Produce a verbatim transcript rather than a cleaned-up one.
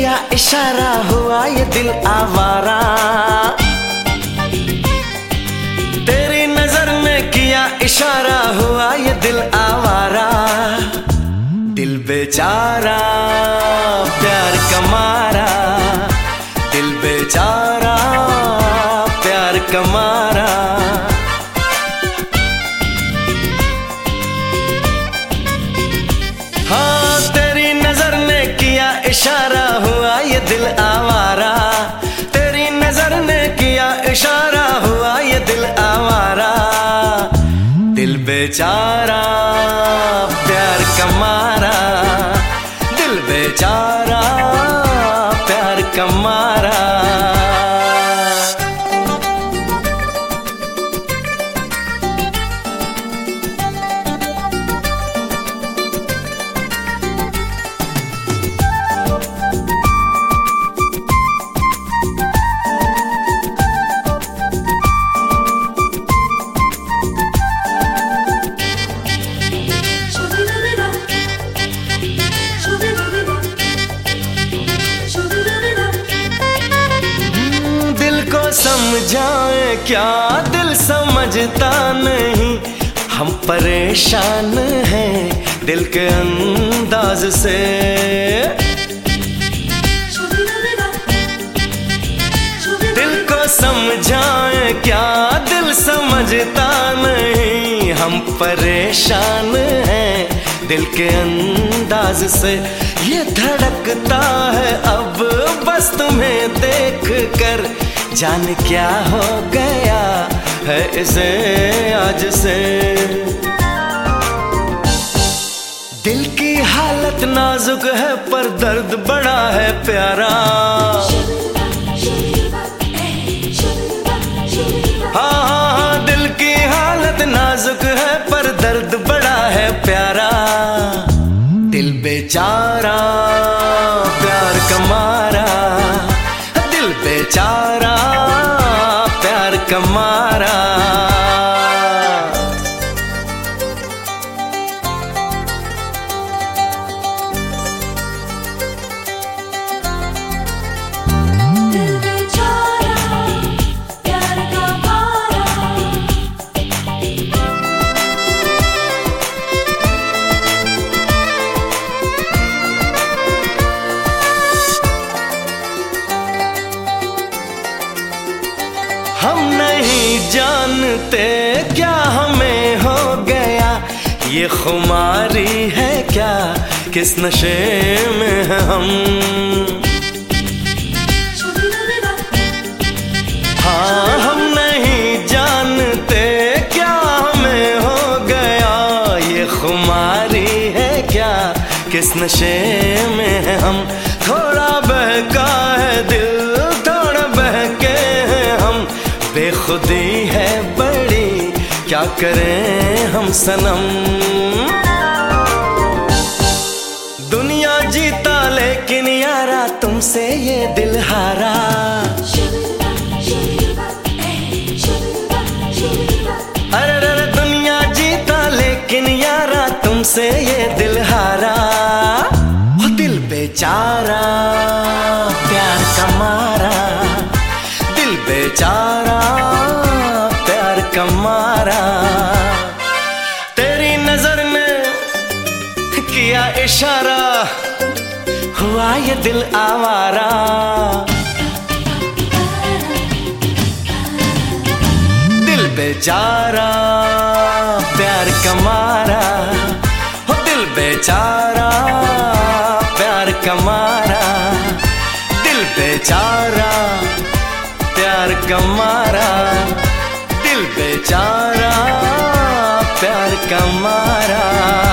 किया इशारा हुआ ये दिल आवारा। तेरी नजर ने किया इशारा हुआ ये दिल आवारा। दिल बेचारा प्यार का मारा, दिल बेचारा प्यार का मारा। हाँ तेरी नजर ने किया इशारा हुआ ये दिल आवारा। तेरी नजर ने किया इशारा हुआ ये दिल आवारा। दिल बेचारा प्यार का मारा, दिल बेचारा प्यार का मारा। समझाए क्या दिल समझता नहीं, हम परेशान हैं दिल के अंदाज से। दिल को समझाए क्या दिल समझता नहीं, हम परेशान हैं दिल के अंदाज से। ये धड़कता है अब बस तुम्हें देख कर, जान क्या हो गया है इसे आज से। दिल की हालत नाजुक है पर दर्द बड़ा है प्यारा। हाँ हाँ हाँ दिल की हालत नाजुक है पर दर्द बड़ा है प्यारा। दिल बेचारा प्यार का मारा, दिल बेचारा प्यार का मारा। दिल बेचारा प्यार का मारा। हम नहीं जानते क्या हमें हो गया, ये खुमारी है क्या किस नशे में है हम। हाँ हम नहीं जानते क्या हमें हो गया, ये खुमारी है क्या किस नशे में है हम। थोड़ा बहका है दिल थोड़ा बहके हैं हम, बेखुदी है बड़ी क्या करें हम सनम। दुनिया जीता लेकिन यारा तुमसे ये दिल हारा। अरे अरे दुनिया जीता लेकिन यारा तुमसे ये दिल हारा। ओ दिल बेचारा प्यार का मारा, दिल बेचारा प्यार का मारा। तेरी नजर ने किया इशारा हुआ ये दिल आवारा। दिल बेचारा प्यार का मारा, हो दिल बेचारा प्यार का मारा। दिल बेचारा प्यार का मारा, दिल बेचारा प्यार का मारा।